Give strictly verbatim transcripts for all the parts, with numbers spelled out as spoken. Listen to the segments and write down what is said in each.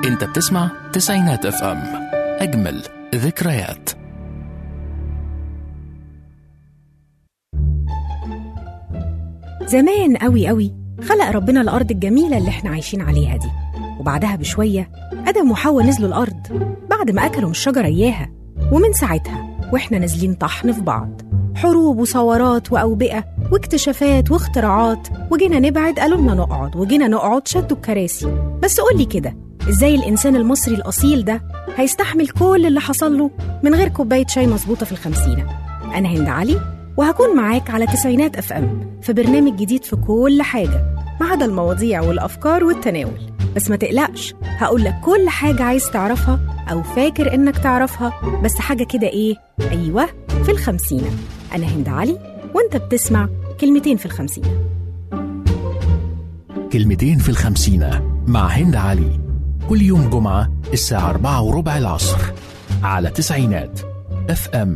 انت بتسمع تسعينات اف ام، اجمل ذكريات. زمان قوي قوي خلق ربنا الأرض الجميلة اللي احنا عايشين عليها دي، وبعدها بشوية آدم وحواء نزلوا الأرض بعد ما أكلوا من الشجرة إياها. ومن ساعتها وإحنا نازلين طحن في بعض، حروب وثورات وأوبئة واكتشافات واختراعات، وجينا نبعد قالوا لنا نقعد، وجينا نقعد شدوا الكراسي. بس قولي كده، إزاي الإنسان المصري الأصيل ده هيستحمل كل اللي حصل له من غير كوباية شاي مظبوطة في الخمسينة؟ أنا هند علي، وهكون معاك على تسعينات اف ام في برنامج جديد في كل حاجة ما عدا المواضيع والأفكار والتناول. بس ما تقلقش، هقولك كل حاجة عايز تعرفها أو فاكر إنك تعرفها، بس حاجة كده إيه؟ أيوة، في الخمسينة. أنا هند علي، وإنت بتسمع كلمتين في الخمسينة. كلمتين في الخمسينة مع هند علي، كل يوم جمعة الساعة أربعة وربع العصر على تسعينات اف ام.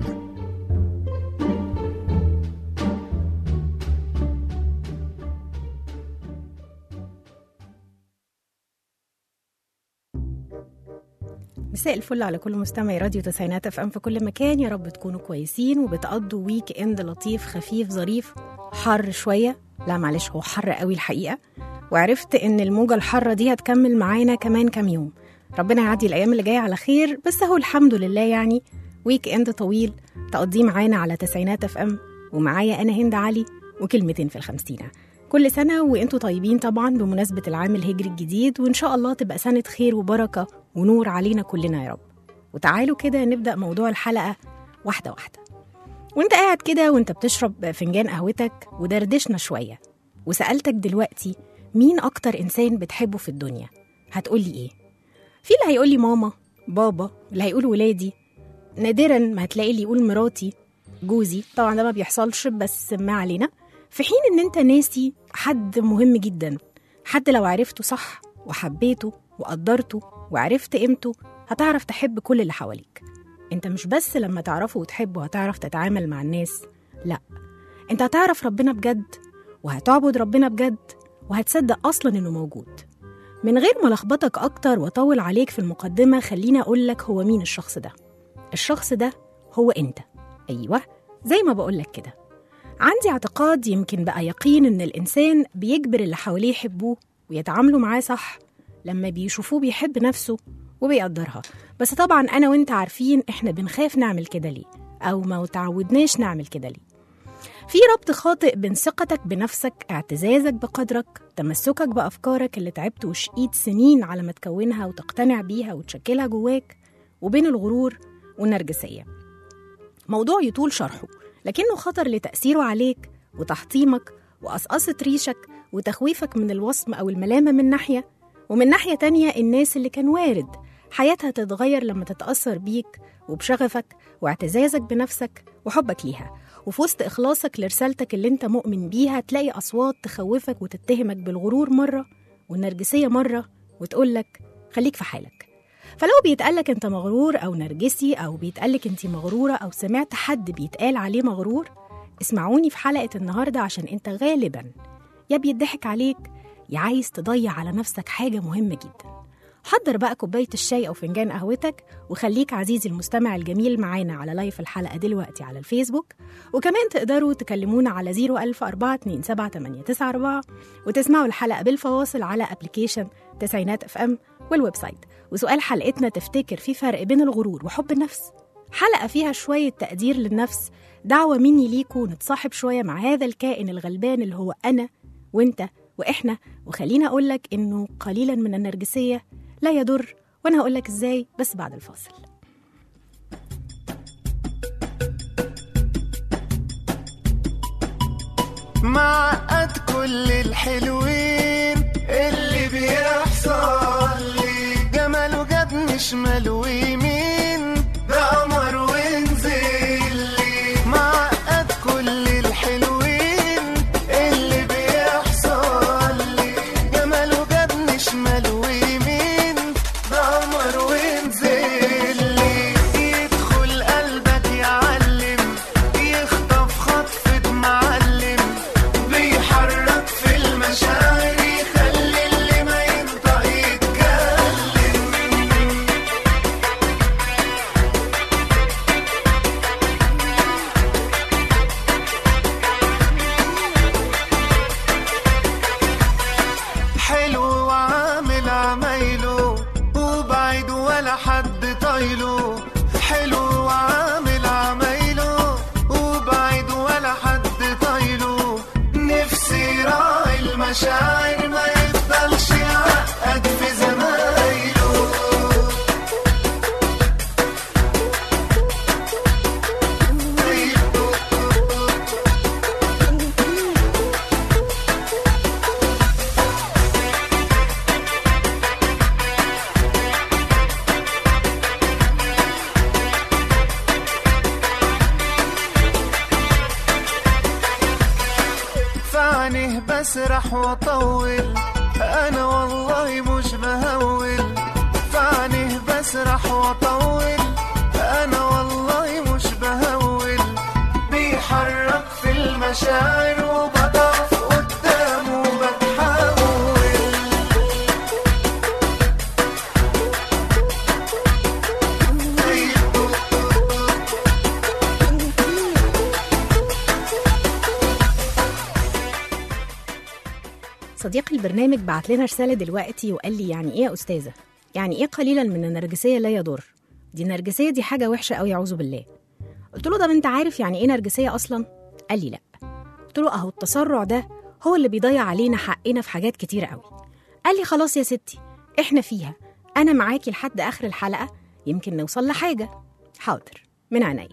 مساء الفل على كل مستمعي راديو تسعينات اف ام في كل مكان. يا رب تكونوا كويسين وبتقضوا ويك اند لطيف خفيف ظريف. حر شويه، لا معلش هو حر قوي الحقيقه، وعرفت ان الموجه الحاره دي هتكمل معانا كمان كام يوم. ربنا يعدي الايام اللي جايه على خير، بس هو الحمد لله يعني ويك اند طويل تقضيه معانا على تسعينات اف ام، ومعايا انا هند علي وكلمتين في الخمسينة. كل سنة وانتوا طيبين طبعا بمناسبة العام الهجري الجديد، وإن شاء الله تبقى سنة خير وبركة ونور علينا كلنا يا رب. وتعالوا كده نبدأ موضوع الحلقة واحدة واحدة. وانت قاعد كده وانت بتشرب فنجان قهوتك ودردشنا شوية، وسألتك دلوقتي مين أكتر إنسان بتحبه في الدنيا؟ هتقولي إيه؟ في اللي هيقولي ماما، بابا، اللي هيقول ولادي، نادرا ما هتلاقي اللي يقول مراتي، جوزي. طبعا ده ما بيحصلش بس ما علينا. في حين ان انت ناسي حد مهم جدا، حد لو عرفته صح وحبيته وقدرته وعرفت قيمته هتعرف تحب كل اللي حواليك. انت مش بس لما تعرفه وتحبه هتعرف تتعامل مع الناس، لا، انت هتعرف ربنا بجد وهتعبد ربنا بجد وهتصدق اصلا انه موجود. من غير ما لخبطك اكتر واطول عليك في المقدمة، خليني اقولك هو مين الشخص ده. الشخص ده هو انت. ايوه، زي ما بقولك كده. عندي اعتقاد يمكن بقى يقين إن الإنسان بيجبر اللي حواليه يحبوه ويتعاملوا معاه صح لما بيشوفوه بيحب نفسه وبيقدرها. بس طبعا أنا وإنت عارفين إحنا بنخاف نعمل كده ليه، أو ما تعودناش نعمل كده ليه. في ربط خاطئ بين ثقتك بنفسك، اعتزازك بقدرك، تمسكك بأفكارك اللي تعبت وشقيت سنين على ما تكونها وتقتنع بيها وتشكلها جواك، وبين الغرور والنرجسية. موضوع يطول شرحه، لكنه خطر لتأثيره عليك وتحطيمك وقصقصة ريشك وتخويفك من الوصم أو الملامة من ناحية، ومن ناحية تانية الناس اللي كان وارد حياتها تتغير لما تتأثر بيك وبشغفك واعتزازك بنفسك وحبك ليها. وفي وسط إخلاصك لرسالتك اللي انت مؤمن بيها تلاقي أصوات تخوفك وتتهمك بالغرور مرة والنرجسية مرة وتقولك خليك في حالك. فلو بيتقالك انت مغرور أو نرجسي، أو بيتقالك انت مغرورة، أو سمعت حد بيتقال عليه مغرور، اسمعوني في حلقة النهاردة عشان انت غالبا يا بيضحك عليك يا عايز تضيع على نفسك حاجة مهمة جدا. حضر بقى كوباية الشاي أو فنجان قهوتك، وخليك عزيزي المستمع الجميل معانا على لايف الحلقة دلوقتي على الفيسبوك. وكمان تقدروا تكلمونا على زيرو ألف أربعة اتنين سبعة تمانية تسعة أربعة وتسمعوا الحلقة بالفواصل على أبليكيشن تسعينات اف ام والويب سايت. وسؤال حلقتنا، تفتكر في فرق بين الغرور وحب النفس؟ حلقة فيها شوية تقدير للنفس، دعوة مني ليكوا نتصاحب شوية مع هذا الكائن الغلبان اللي هو أنا وإنت وإحنا. وخلينا أقولك إنه قليلا من النرجسية لا يضر، وأنا هقولك إزاي بس بعد الفاصل. معقد كل الحلوين اللي بيحصل لي، جماله جابني شمال ويمين، ده قمر ونزل لي. معقد كل الحلوين اللي بيحصل لي، جماله جابني شمال ويمين، ده قمر ونزل لي. يدخل قلبك يعلم، يخطف خطفة معلم، بيحرك في المشاعر، يخلي اللي بسرح واطول، انا والله مش بهول، في عينيه بسرح واطول، انا والله مش بهول، بيحرك في المشاعر وبضعف قدامه بتحاول. صديق البرنامج بعت لنا رسالة دلوقتي وقال لي يعني ايه يا أستاذة؟ يعني ايه قليلا من النرجسية لا يضر؟ دي النرجسية دي حاجة وحشة قوي أعوذ بالله. قلت له طب انت عارف يعني ايه نرجسية أصلا؟ قال لي لا. قلت له اهو التسرع ده هو اللي بيضيع علينا حقنا في حاجات كتير قوي. قال لي خلاص يا ستي احنا فيها، أنا معاكي لحد آخر الحلقة يمكن نوصل لحاجة. حاضر من عينيا.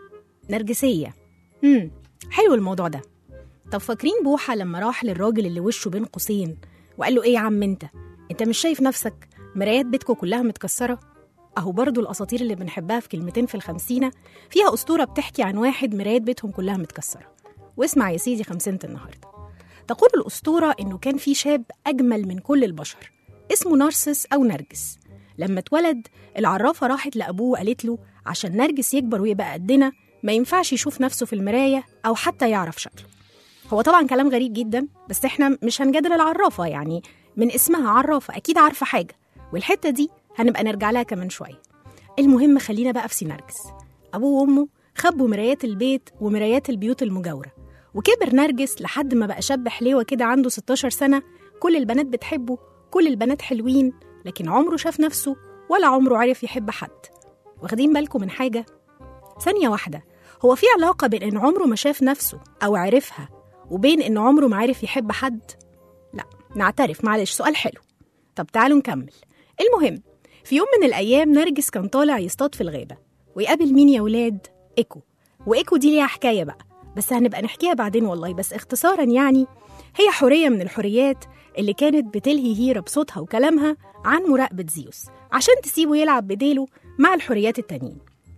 نرجسية، امم حلو الموضوع ده. طب فاكرين بوحة لما راح للراجل اللي وشه بين قوسين وقال له ايه يا عم انت انت مش شايف نفسك مرايات بيتكو كلها متكسرة؟ اهو برضو الاساطير اللي بنحبها في كلمتين في الخمسينة فيها اسطورة بتحكي عن واحد مرايات بيتهم كلها متكسرة. واسمع يا سيدي خمسينة النهاردة. تقول الاسطورة انه كان في شاب اجمل من كل البشر اسمه نارسس او نرجس. لما اتولد العرافة راحت لابوه وقالت له عشان نرجس يكبر ويبقى قدنا ما ينفعش يشوف نفسه في المراية او حتى يعرف شكله. هو طبعا كلام غريب جدا بس احنا مش هنجادل العرافة، يعني من اسمها عرافة أكيد عارفة حاجة، والحتة دي هنبقى نرجع لها كمان شوية. المهم خلينا بقى في سي نرجس. أبوه وأمه خبوا مرايات البيت ومرايات البيوت المجاورة، وكبر نرجس لحد ما بقى شاب حليوة كده عنده ستاشر سنة، كل البنات بتحبه، كل البنات حلوين، لكن عمره شاف نفسه ولا عمره عرف يحب حد. واخدين بالكم من حاجة؟ ثانية واحدة، هو في علاقة بين إن عمره ما شاف نفسه أو عرفها وبين إن عمره ما عرف يحب حد؟ لا نعترف، معلش سؤال حلو. طب تعالوا نكمل. المهم في يوم من الأيام نرجس كان طالع يصطاد في الغابة ويقابل مين يا ولاد؟ إيكو. وإيكو دي ليها حكاية بقى بس هنبقى نحكيها بعدين والله، بس اختصارا يعني هي حورية من الحوريات اللي كانت بتلهي هيرة بصوتها وكلامها عن مراقبة زيوس عشان تسيبه يلعب بديله مع الحوريات التانيين.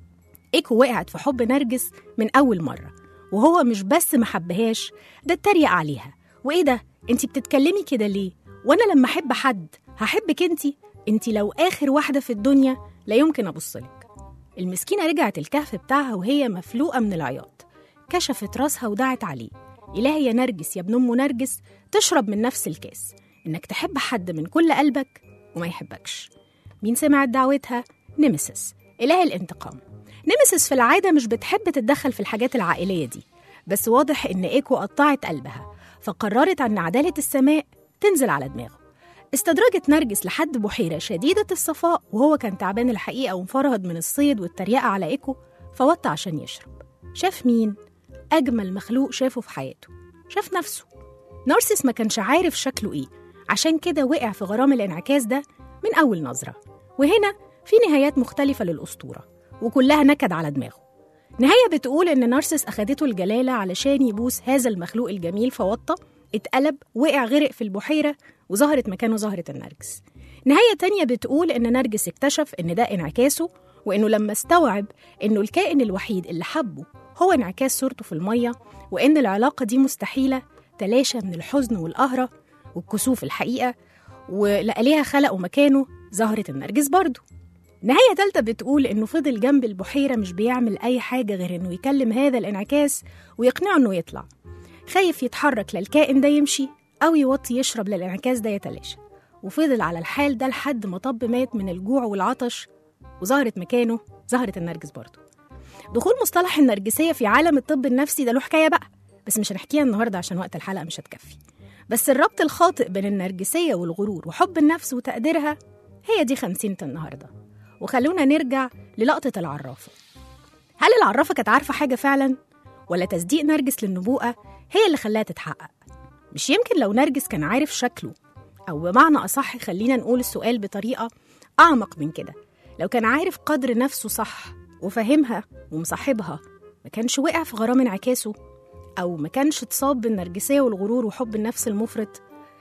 إيكو وقعت في حب نرجس من أول مرة، وهو مش بس ما حبهاش ده اتريق عليها. وايه ده انتي بتتكلمي كده ليه؟ وانا لما احب حد هحبك انتي؟ انتي لو اخر واحده في الدنيا لا يمكن ابصلك. المسكينه رجعت الكهف بتاعها وهي مفلوقه من العياط، كشفت راسها ودعت عليه، الهي يا نرجس يا ابن ام نرجس تشرب من نفس الكاس، انك تحب حد من كل قلبك وما يحبكش. مين سمعت دعوتها؟ نيمسيس اله الانتقام. نيمسيس في العادة مش بتحب تتدخل في الحاجات العائلية دي، بس واضح إن إيكو قطعت قلبها فقررت أن عدالة السماء تنزل على دماغه. استدرجت نرجس لحد بحيرة شديدة الصفاء وهو كان تعبان الحقيقة ومفرهد من الصيد والتريقة على إيكو، فوطى عشان يشرب. شاف مين؟ أجمل مخلوق شافه في حياته، شاف نفسه. نارسس ما كانش عارف شكله إيه، عشان كده وقع في غرام الانعكاس ده من أول نظرة. وهنا في نهايات مختلفة للأسطورة وكلها نكد على دماغه. نهاية بتقول إن نارسس أخدته الجلالة علشان يبوس هذا المخلوق الجميل فوطى، اتقلب، وقع غرق في البحيرة وظهرت مكانه زهرة النرجس. نهاية تانية بتقول إن نرجس اكتشف إن ده انعكاسه، وإنه لما استوعب إنه الكائن الوحيد اللي حبه هو انعكاس صورته في المية، وإن العلاقة دي مستحيلة، تلاشى من الحزن والقهرة والكسوف الحقيقة، ولقى ليها خلقه مكانه زهرة النرجس برضه. نهاية تالتة بتقول إنه فضل جنب البحيرة مش بيعمل أي حاجة غير إنه يكلم هذا الانعكاس ويقنعه إنه يطلع، خايف يتحرك للكائن ده يمشي أو يوطي يشرب للانعكاس ده يتلاشى، وفضل على الحال ده لحد ما طب مات من الجوع والعطش وظهرت مكانه زهرة النرجس برضه. دخول مصطلح النرجسية في عالم الطب النفسي ده له حكاية بقى، بس مش هنحكيها النهاردة عشان وقت الحلقة مش هتكفي. بس الربط الخاطئ بين النرجسية والغرور وحب النفس وتقديرها هي دي خمسينة النهاردة. وخلونا نرجع للقطة العرافة. هل العرافة كانت عارفة حاجة فعلا؟ ولا تصديق نرجس للنبوءة هي اللي خلاها تتحقق؟ مش يمكن لو نرجس كان عارف شكله، أو بمعنى أصح خلينا نقول السؤال بطريقة أعمق من كده، لو كان عارف قدر نفسه صح وفهمها ومصاحبها ما كانش وقع في غرام انعكاسه، أو ما كانش اتصاب بالنرجسية والغرور وحب النفس المفرط؟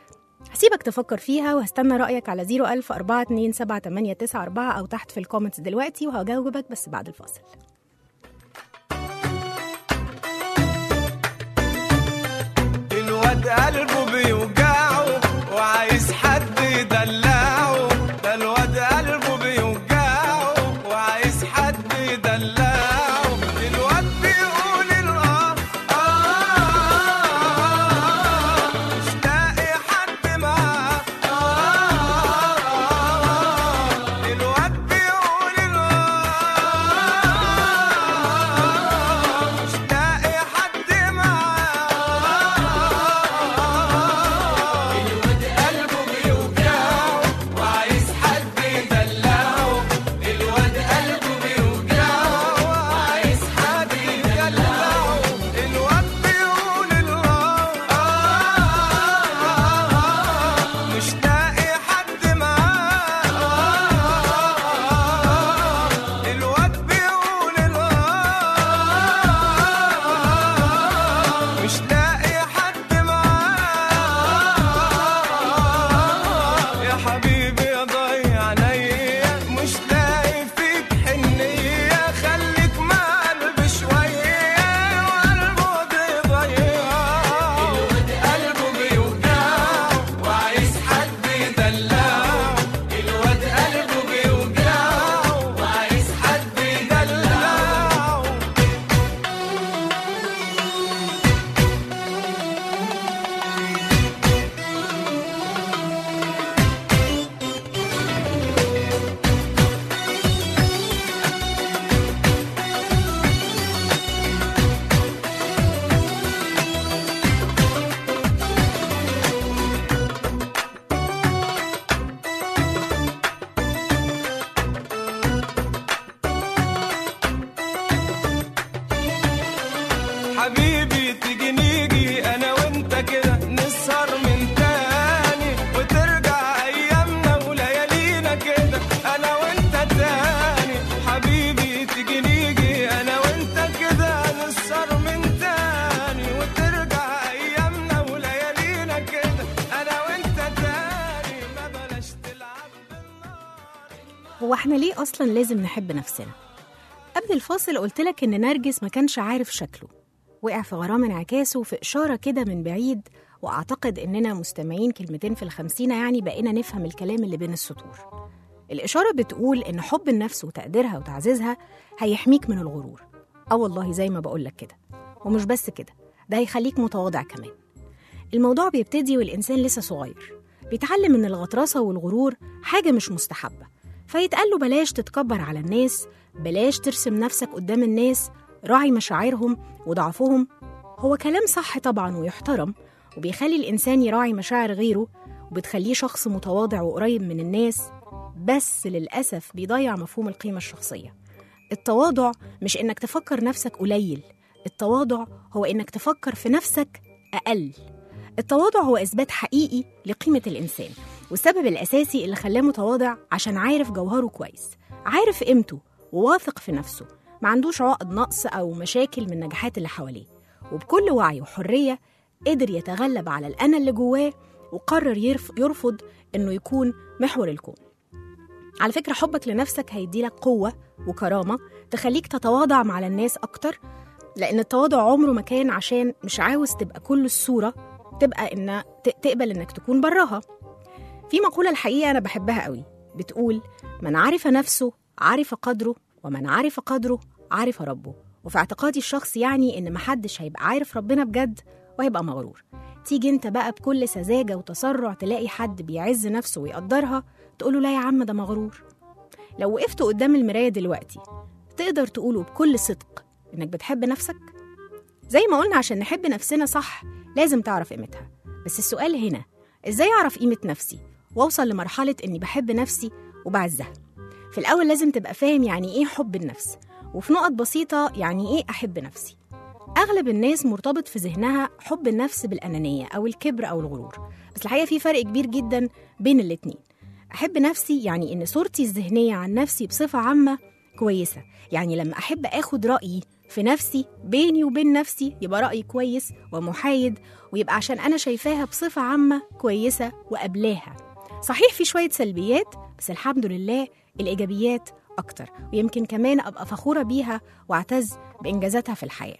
هسيبك تفكر فيها وهستنى رأيك على زيرو ألف أربعة اتنين سبعة تمانية تسعة أربعة أو تحت في الكومنتس دلوقتي، وهجاوبك بس بعد الفاصل. الواد قلبه بيقول هو احنا ليه أصلا لازم نحب نفسنا؟ قبل الفاصل قلتلك إن نرجس ما كانش عارف شكله، وقع في غرام انعكاسه في إشارة كده من بعيد، وأعتقد إننا مستمعين كلمتين في الخمسينة يعني بقينا نفهم الكلام اللي بين السطور. الإشارة بتقول إن حب النفس وتقديرها وتعزيزها هيحميك من الغرور. أه والله زي ما بقولك كده، ومش بس كده، ده هيخليك متواضع كمان. الموضوع بيبتدي والإنسان لسه صغير، بيتعلم إن الغطرسة والغرور حاجة مش مستحبة، فيتقال له بلاش تتكبر على الناس، بلاش ترسم نفسك قدام الناس، راعي مشاعرهم وضعفهم. هو كلام صح طبعا ويحترم، وبيخلي الإنسان يراعي مشاعر غيره، وبتخليه شخص متواضع وقريب من الناس، بس للأسف بيضيع مفهوم القيمة الشخصية. التواضع مش إنك تفكر نفسك قليل، التواضع هو إنك تفكر في نفسك أقل. التواضع هو إثبات حقيقي لقيمة الإنسان، والسبب الأساسي اللي خلاه متواضع عشان عارف جوهره كويس، عارف قيمته وواثق في نفسه، ما عندوش عقد نقص أو مشاكل من نجاحات اللي حواليه، وبكل وعي وحرية قدر يتغلب على الأنا اللي جواه، وقرر يرفض إنه يكون محور الكون. على فكرة حبك لنفسك هيديلك قوة وكرامة تخليك تتواضع مع الناس أكتر، لأن التواضع عمره ما كان عشان مش عاوز تبقى كل الصورة، تبقى إن تقبل إنك تكون براها. في مقولة الحقيقة أنا بحبها قوي، بتقول من عرف نفسه عرف قدره، ومن عرف قدره عرف ربه. وفي اعتقادي الشخص يعني إن محدش هيبقى عارف ربنا بجد وهيبقى مغرور. تيجي انت بقى بكل سذاجة وتسرع تلاقي حد بيعز نفسه ويقدرها، تقوله لا يا عم ده مغرور. لو وقفت قدام المراية دلوقتي تقدر تقوله بكل صدق إنك بتحب نفسك؟ زي ما قلنا عشان نحب نفسنا صح لازم تعرف قيمتها، بس السؤال هنا إزاي أعرف قيمة نفسي وأوصل لمرحلة إني بحب نفسي وبعزها؟ في الأول لازم تبقى فاهم يعني إيه حب النفس، وفي نقط بسيطة يعني إيه أحب نفسي. أغلب الناس مرتبط في ذهنها حب النفس بالأنانية أو الكبر أو الغرور، بس الحقيقة في فرق كبير جدا بين الاتنين. أحب نفسي يعني إن صورتي الذهنية عن نفسي بصفة عامة كويسة، يعني لما أحب أخد رأيي في نفسي بيني وبين نفسي يبقى رأيي كويس ومحايد، ويبقى عشان أنا شايفاها بصفة عامة كويسة وقبلاها. صحيح في شوية سلبيات، بس الحمد لله الإيجابيات أكتر، ويمكن كمان أبقى فخورة بيها وأعتز بإنجازاتها في الحياة.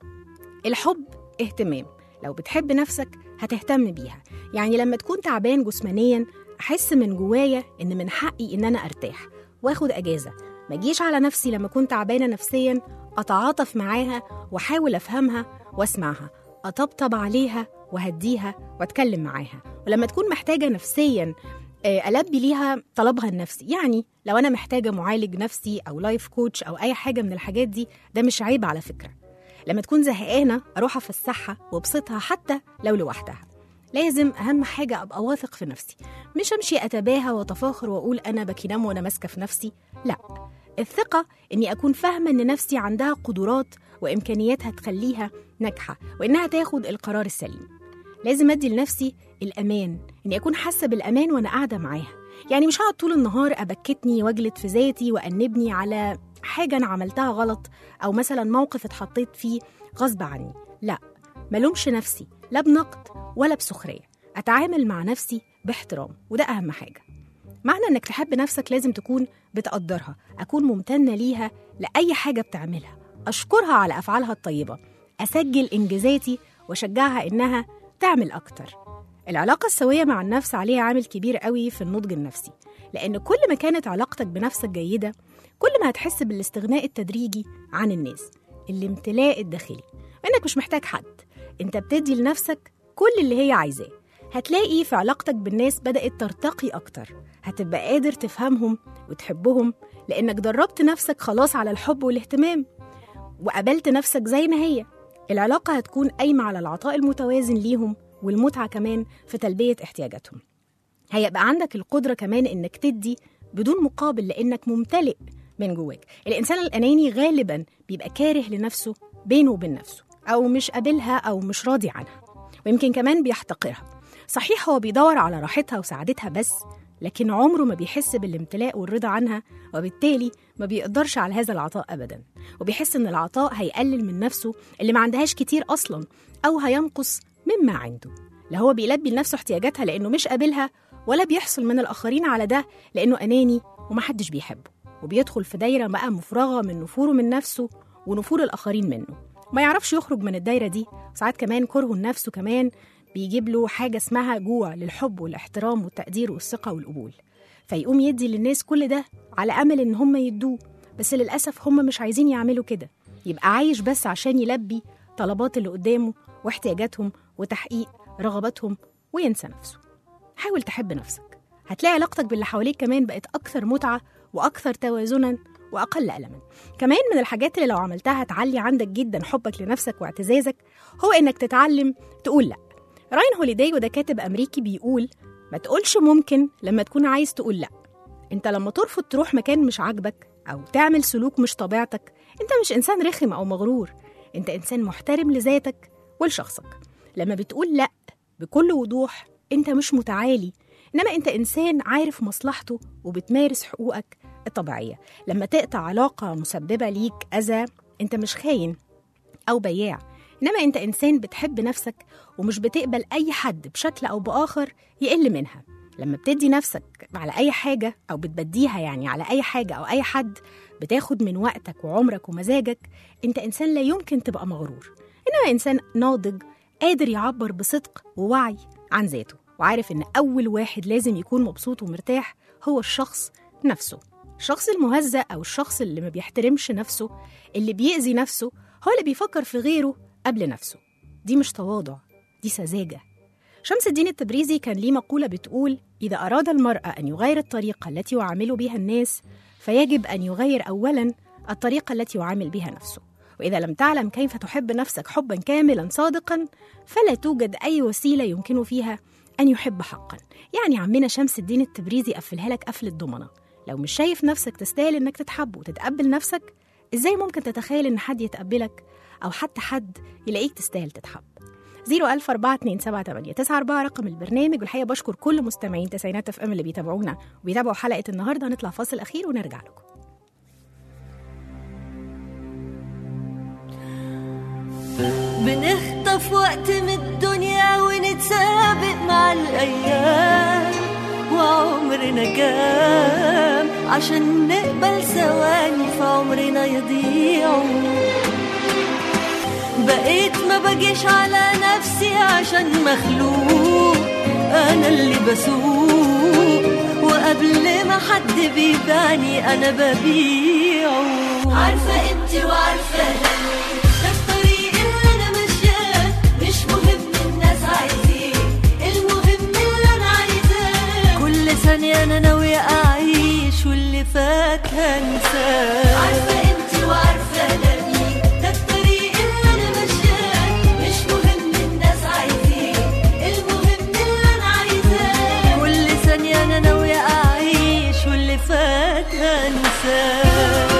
الحب اهتمام، لو بتحب نفسك هتهتم بيها. يعني لما تكون تعبان جسمانيا أحس من جوايا إن من حقي إن أنا أرتاح وأخد أجازة، ما أجيش على نفسي لما كنت تعبانة نفسيا، أتعاطف معاها وأحاول أفهمها وأسمعها، أطبطب عليها وهديها وأتكلم معاها. ولما تكون محتاجة نفسيا ألبي ليها طلبها النفسي، يعني لو أنا محتاجة معالج نفسي أو لايف كوتش أو أي حاجة من الحاجات دي، ده مش عيب على فكرة. لما تكون زهقانة أروح أفسحها وابسطها حتى لو لوحدها. لازم أهم حاجة أبقى واثق في نفسي، مش أمشي أتباهى وأتفاخر وأقول أنا بكينام وأنا ماسكة في نفسي. لا، الثقة إني أكون فاهمة إن نفسي عندها قدرات وإمكانياتها تخليها ناجحة وإنها تاخد القرار السليم. لازم أدي لنفسي الأمان، إني أكون حاسة بالأمان وأنا قاعدة معاها. يعني مش هقعد طول النهار أبكتني واجلد في ذاتي وأنبني على حاجة أنا عملتها غلط، أو مثلا موقف اتحطيت فيه غصب عني. لا، ملومش نفسي لا بنقد ولا بسخرية، أتعامل مع نفسي باحترام، وده أهم حاجة. معنى إنك تحب نفسك لازم تكون بتقدرها، أكون ممتنة ليها لأي حاجة بتعملها، أشكرها على أفعالها الطيبة، أسجل إنجازاتي وأشجعها إنها تعمل أكتر. العلاقة السوية مع النفس عليها عامل كبير قوي في النضج النفسي، لأن كل ما كانت علاقتك بنفسك جيدة كل ما هتحس بالاستغناء التدريجي عن الناس، الامتلاء الداخلي، وإنك مش محتاج حد، أنت بتدي لنفسك كل اللي هي عايزاه. هتلاقي في علاقتك بالناس بدأت ترتقي أكتر، هتبقى قادر تفهمهم وتحبهم لأنك دربت نفسك خلاص على الحب والاهتمام وقبلت نفسك زي ما هي. العلاقة هتكون قايمة على العطاء المتوازن ليهم والمتعة كمان في تلبية احتياجاتهم. هيبقى عندك القدرة كمان إنك تدي بدون مقابل لأنك ممتلئ من جواك. الإنسان الأناني غالباً بيبقى كاره لنفسه بينه وبين نفسه، أو مش قابلها أو مش راضي عنها، ويمكن كمان بيحتقرها. صحيح هو بيدور على راحتها وسعادتها بس، لكن عمره ما بيحس بالامتلاء والرضا عنها، وبالتالي ما بيقدرش على هذا العطاء أبداً، وبيحس إن العطاء هيقلل من نفسه اللي ما عندهاش كتير أصلاً، أو هينقص مما عنده. لا هو بيلبي لنفسه احتياجاتها لأنه مش قابلها، ولا بيحصل من الآخرين على ده لأنه أناني ومحدش بيحبه، وبيدخل في دايرة بقى مفرغة من نفوره من نفسه ونفور الآخرين منه، ما يعرفش يخرج من الدايرة دي. ساعات كمان كرهه لنفسه كمان بيجيب له حاجة اسمها جوع للحب والاحترام والتقدير والثقة والقبول، فيقوم يدي للناس كل ده على أمل إن هم يدوه، بس للأسف هم مش عايزين يعملوا كده، يبقى عايش بس عشان يلبي طلبات اللي قدامه واحتياجاتهم وتحقيق رغباتهم وينسى نفسه. حاول تحب نفسك، هتلاقي علاقتك باللي حواليك كمان بقت أكثر متعة وأكثر توازناً وأقل ألماً. كمان من الحاجات اللي لو عملتها هتعلي عندك جداً حبك لنفسك واعتزازك هو إنك تتعلم تقول لأ. راين هوليداي وده كاتب أمريكي بيقول ما تقولش ممكن لما تكون عايز تقول لأ. أنت لما ترفض تروح مكان مش عاجبك أو تعمل سلوك مش طبيعتك، أنت مش إنسان رخم أو مغرور، أنت إنسان محترم لذاتك ولشخصك. لما بتقول لأ بكل وضوح أنت مش متعالي، إنما أنت إنسان عارف مصلحته وبتمارس حقوقك الطبيعية. لما تقطع علاقة مسببة ليك أذى أنت مش خاين أو بياع، إنما أنت إنسان بتحب نفسك ومش بتقبل أي حد بشكل أو بآخر يقل منها. لما بتدي نفسك على أي حاجة أو بتبديها يعني على أي حاجة أو أي حد بتاخد من وقتك وعمرك ومزاجك، أنت إنسان لا يمكن تبقى مغرور، إنما إنسان ناضج قادر يعبر بصدق ووعي عن ذاته، وعارف إن أول واحد لازم يكون مبسوط ومرتاح هو الشخص نفسه. الشخص المهزأ أو الشخص اللي ما بيحترمش نفسه، اللي بيأذي نفسه، هو اللي بيفكر في غيره قبل نفسه. دي مش تواضع، دي سذاجة. شمس الدين التبريزي كان ليه مقولة بتقول إذا أراد المرأة أن يغير الطريقة التي يعامل بها الناس فيجب أن يغير أولاً الطريقة التي يعامل بها نفسه، وإذا لم تعلم كيف تحب نفسك حباً كاملاً صادقاً فلا توجد أي وسيلة يمكن فيها أن يحب حقاً. يعني عمنا شمس الدين التبريزي قفلها لك قفل الضمنة. لو مش شايف نفسك تستاهل إنك تتحب وتتقبل نفسك، إزاي ممكن تتخيل إن حد يتقبلك أو حتى حد يلاقيك تستاهل تتحب؟ زيرو ألف أربعة اتنين سبعة تمانية تسعة أربعة رقم البرنامج. والحقيقة بشكر كل مستمعين تسعينات اف ام اللي بيتابعونا وبيتابعوا حلقة النهاردة. هنطلع فاصل أخير ونرجع لكم. بنخطف وقت من الدنيا ونتسابق مع الأيام، وعمرنا كام عشان نقبل ثواني في عمرنا يضيعوا. بقيت ما بجيش على نفسي عشان مخلوق، أنا اللي بسوق، وقبل ما حد بيباني أنا ببيعه. عارفة انتي وعارفة أنا، ده الطريق اللي أنا ماشياه، مش مهم الناس عايزين، المهم اللي أنا عايزاه. كل ثانية أنا ناوية أعيش واللي فات هنساه. عارفة انتي وعارفة أنا، فات هنساه.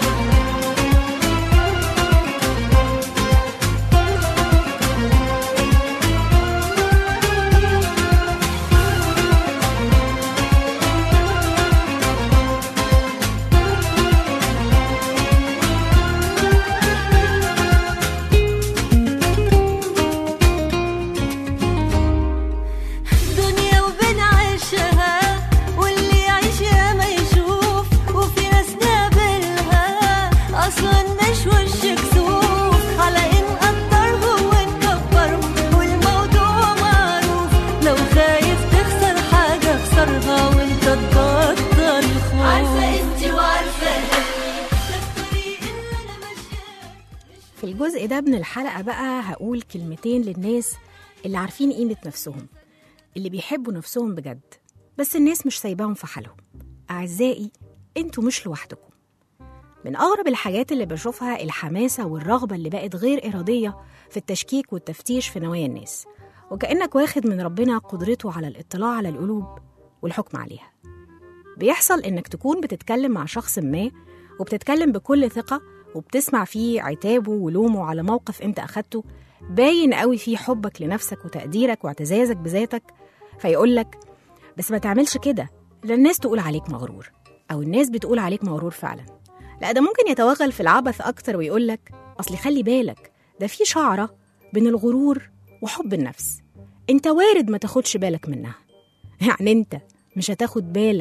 في الجزء ده من الحلقة بقى هقول كلمتين للناس اللي عارفين قيمة نفسهم، اللي بيحبوا نفسهم بجد، بس الناس مش سايباهم في حالهم. أعزائي، انتوا مش لوحدكم. من أغرب الحاجات اللي بشوفها الحماسة والرغبة اللي بقت غير إرادية في التشكيك والتفتيش في نوايا الناس، وكأنك واخد من ربنا قدرته على الاطلاع على القلوب والحكم عليها. بيحصل إنك تكون بتتكلم مع شخص ما وبتتكلم بكل ثقة وبتسمع فيه عتابه ولومه على موقف انت أخدته، باين قوي فيه حبك لنفسك وتقديرك واعتزازك بذاتك، فيقولك بس ما تعملش كده، لا الناس تقول عليك مغرور، أو الناس بتقول عليك مغرور فعلا. لا، ده ممكن يتوغل في العبث أكتر ويقولك أصلي خلي بالك، ده في شعرة بين الغرور وحب النفس، انت وارد ما تاخدش بالك منها. يعني انت مش هتاخد بالك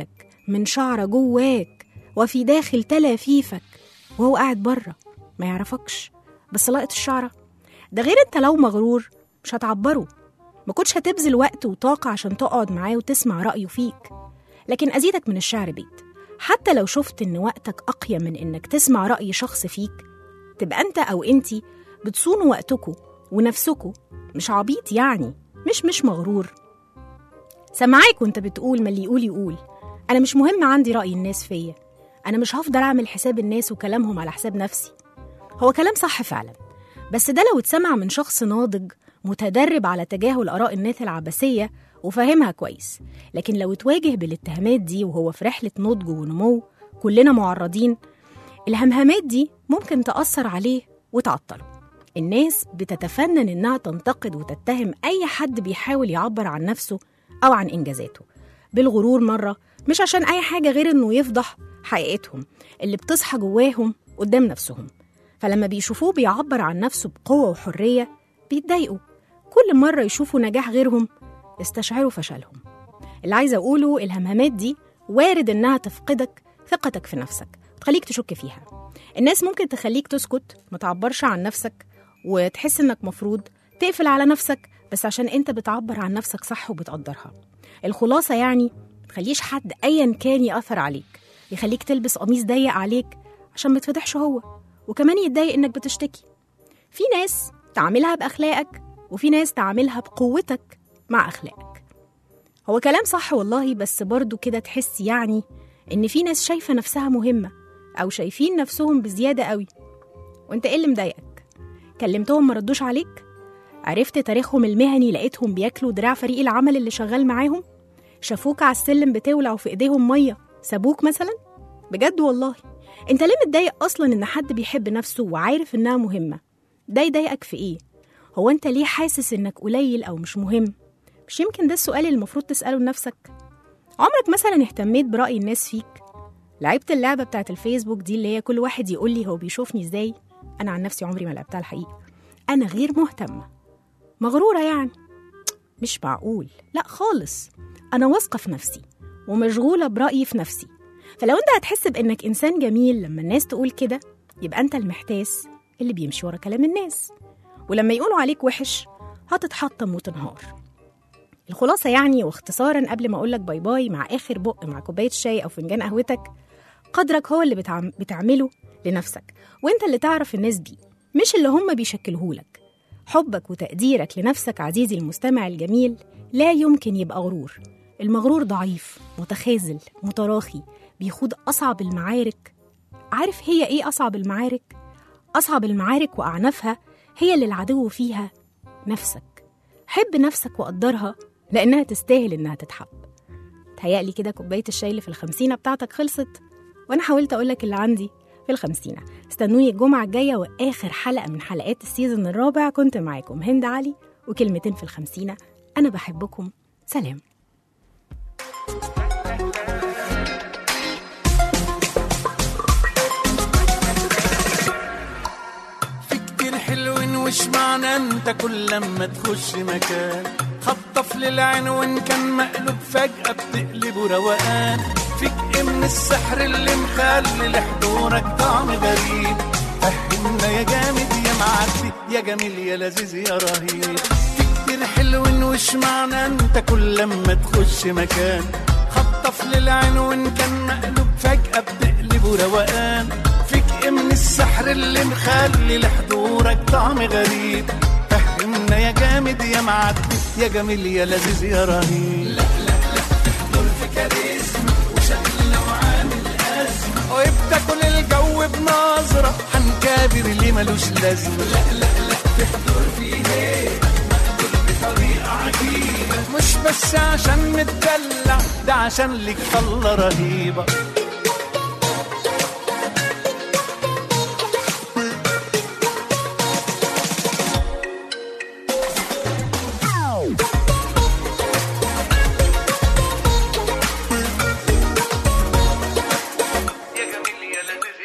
من شعرة جواك وفي داخل تلافيفك، وهو قاعد بره ما يعرفكش بس لقط الشعرة. ده غير انت لو مغرور مش هتعبره، ما كنتش هتبذل وقت وطاقة عشان تقعد معاه وتسمع رأيه فيك. لكن أزيدك من الشعر بيت، حتى لو شفت إن وقتك أقيم من إنك تسمع رأي شخص فيك، تبقى أنت أو أنتي بتصونوا وقتكوا ونفسكوا، مش عبيط يعني، مش مش مغرور. سمعاك وانت بتقول ما اللي يقول يقول، أنا مش مهم عندي رأي الناس فيا، أنا مش هفضل أعمل حساب الناس وكلامهم على حساب نفسي. هو كلام صح فعلا، بس ده لو اتسمع من شخص ناضج متدرب على تجاهل آراء الناس العبثية وفاهمها كويس. لكن لو اتواجه بالاتهامات دي وهو في رحلة نضج ونمو كلنا معرضين، الهمهمات دي ممكن تأثر عليه وتعطله. الناس بتتفنن إنها تنتقد وتتهم أي حد بيحاول يعبر عن نفسه أو عن إنجازاته بالغرور مرة، مش عشان أي حاجة غير إنه يفضح حقيقتهم اللي بتصحى جواهم قدام نفسهم. فلما بيشوفوه بيعبر عن نفسه بقوة وحرية بيتضايقوا. كل مرة يشوفوا نجاح غيرهم يستشعروا فشلهم. اللي عايزة أقوله، الهمهمات دي وارد إنها تفقدك ثقتك في نفسك، تخليك تشك فيها. الناس ممكن تخليك تسكت، ما تعبرش عن نفسك، وتحس إنك مفروض تقفل على نفسك بس عشان أنت بتعبر عن نفسك صح وبتقدرها. الخلاصة يعني تخليش حد أيا كان يأثر عليك، يخليك تلبس قميص ضيق عليك عشان ما تفضحش هو، وكمان يتضايق إنك بتشتكي. في ناس تعاملها بأخلاقك، وفي ناس تعاملها بقوتك مع أخلاقك. هو كلام صح والله، بس برضو كده تحس يعني إن في ناس شايفة نفسها مهمة أو شايفين نفسهم بزيادة قوي. وإنت إيه اللي مضايقك؟ كلمتهم مردوش عليك؟ عرفت تاريخهم المهني لقيتهم بياكلوا دراع فريق العمل اللي شغال معاهم؟ شافوك على السلم بتولع وفي إيديهم مية سابوك مثلا؟ بجد والله إنت ليه متضايق أصلا إن حد بيحب نفسه وعارف إنها مهمة؟ ده يضايقك في إيه؟ هو أنت ليه حاسس إنك قليل أو مش مهم؟ مش يمكن ده السؤال اللي المفروض تسأله لنفسك؟ عمرك مثلا اهتميت برأي الناس فيك؟ لعبت اللعبة بتاعت الفيسبوك دي اللي هي كل واحد يقول لي هو بيشوفني إزاي؟ أنا عن نفسي عمري ما لعبتها الحقيقة. أنا غير مهتمة، مغرورة يعني؟ مش معقول، لا خالص. أنا واثقة في نفسي ومشغولة برأيي في نفسي. فلو أنت هتحس بإنك إنسان جميل لما الناس تقول كده، يبقى أنت المحتاس اللي بيمشي ورا كلام الناس، ولما يقولوا عليك وحش هتتحطم وتنهار. الخلاصة يعني واختصارا قبل ما أقولك باي باي مع آخر بق مع كوباية شاي أو فنجان قهوتك، قدرك هو اللي بتعم... بتعمله لنفسك، وانت اللي تعرف الناس بيه مش اللي هم بيشكلهولك. حبك وتقديرك لنفسك عزيزي المستمع الجميل لا يمكن يبقى غرور. المغرور ضعيف، متخاذل، متراخي، بيخوض أصعب المعارك. عارف هي إيه أصعب المعارك؟ أصعب المعارك وأعنفها هي اللي العدو فيها نفسك. حب نفسك وقدرها لأنها تستاهل إنها تتحب. تهيألي كده كوباية الشاي اللي في الخمسينة بتاعتك خلصت، وأنا حاولت أقولك اللي عندي في الخمسينة. استنوني الجمعة الجاية وآخر حلقة من حلقات السيزن الرابع. كنت معاكم هند علي، وكلمتين في الخمسينة. أنا بحبكم، سلام. في كتير حلوين وش معنى انت كل لما تخش مكان خطف للعين وان كان مقلوب فجأة بتقلبه روقان. فيك ايه من السحر اللي مخلي لحضورك طعم غريب؟ فهمنا يا جامد يا معدي يا جميل يا لذيذ يا رهيب. في كتير حلوين وش معنى انت كل لما تخش مكان خطف للعين وان كان مقلوب فجأة بتقلبه روقان. فيك ايه من السحر اللي مخلي لحضورك طعم غريب؟ فهمنا يا جامد يا معدي يا جميل يا لذيذ يا رهيب. لا لا لا تحضر في كاريزما وشكلنا وعامل أزمة وبتاكل الجو بنظرة هنكابر اللي ملوش لازمة. لا لا لا تحضر في هيبة مقدور بطريقة عجيبة مش بس عشان متدلع ده عشان ليك طلة رهيبة.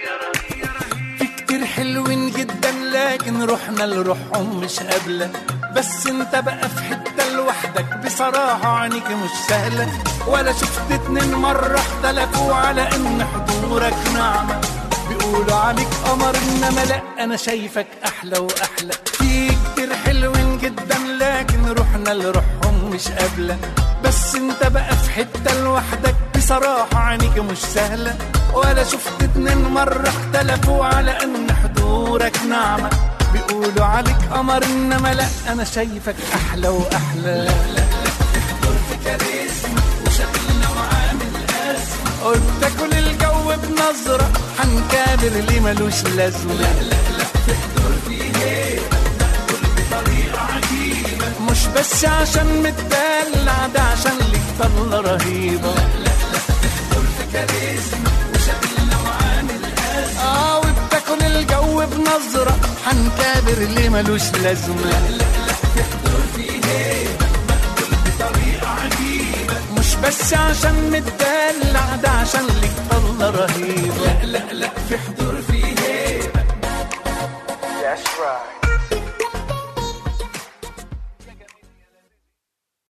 روحنا لروحهم مش قابلة بس انت بقى في حتة لوحدك بصراحة عينيك مش سهلة، ولا شفت اتنين مرة اختلفوا على ان حضورك نعمة. بيقولوا عليك قمر انما لا انا شايفك احلى واحلى. في كتير حلوين جدا لكن روحنا لروحهم مش قابلة، بس انت بقى في حتة لوحدك بصراحة عينيك مش سهلة، ولا شفت اتنين مرة اختلفوا على ان حضورك نعمة. بيقولوا عليك قمر انما لا انا شايفك احلى واحلى. لا لا لا تحضر في كاريزما وشكلنا وعامل ازمة، قلت كل الجو بنظرة حنكابر اللي ملوش لازمة. لا لا لا تحضر في هيبة نقول بطريقة عجيبة، مش بس عشان متدلع ده عشان ليك طلة رهيبة. لا لا لا تحضر في كاريزما وشكلنا وعامل ازمة، اه وبتاكل الجو بنظرة حنكابر اللي ملوش لازمة. لا لا لا تحضر في هيبة مقبول بطريقة عجيبة، مش بس عشان متدلع ده عشان ليك طلة رهيبة. لا لا لا في حضور في